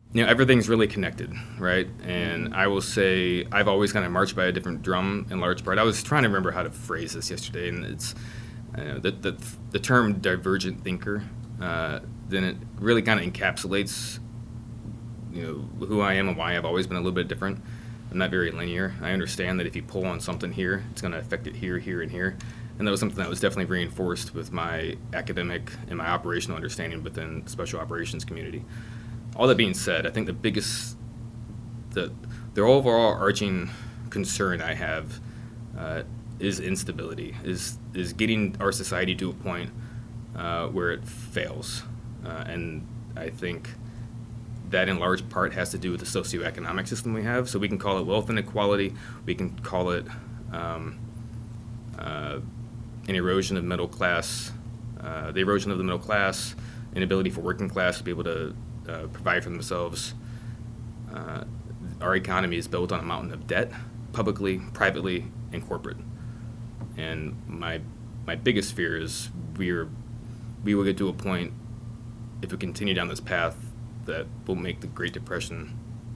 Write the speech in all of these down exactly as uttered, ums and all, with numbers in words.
you know, everything's really connected, right? And I will say I've always kind of marched by a different drum in large part. I was trying to remember how to phrase this yesterday, and it's uh, the, the the term divergent thinker. Uh, then it really kind of encapsulates, you know, who I am and why I've always been a little bit different. I'm not very linear. I understand that if you pull on something here, it's going to affect it here, here, and here. And that was something that was definitely reinforced with my academic and my operational understanding within the special operations community. All that being said, I think the biggest, the the overall arching concern I have uh, is instability, is is getting our society to a point uh, where it fails. Uh, and I think that in large part has to do with the socioeconomic system we have. So we can call it wealth inequality, we can call it um, uh, an erosion of middle class, uh, the erosion of the middle class, inability for working class to be able to uh, provide for themselves. Uh, our economy is built on a mountain of debt, publicly, privately, and corporate. And my my biggest fear is we're we will get to a point, if we continue down this path, that will make the Great Depression,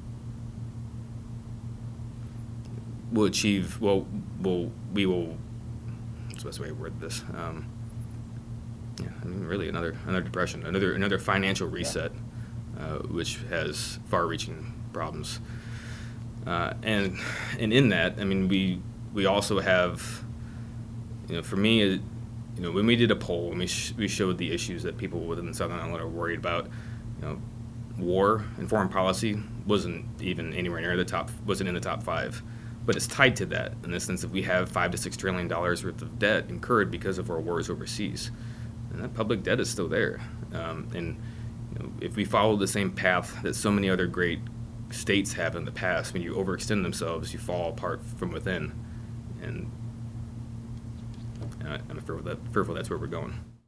will achieve, well, will we will, what's the best way to word this? Um, yeah, I mean, really another another depression, another another financial reset, uh, which has far-reaching problems. Uh, and and in that, I mean, we we also have, you know, for me, it, you know, when we did a poll, when we sh- we showed the issues that people within Southern Illinois are worried about, you know, war and foreign policy wasn't even anywhere near the top, wasn't in the top five, but it's tied to that in the sense that we have five to six trillion dollars worth of debt incurred because of our wars overseas, and that public debt is still there. Um, and you know, if we follow the same path that so many other great states have in the past, when you overextend themselves, you fall apart from within, and uh, I'm fearful that fearful that's where we're going.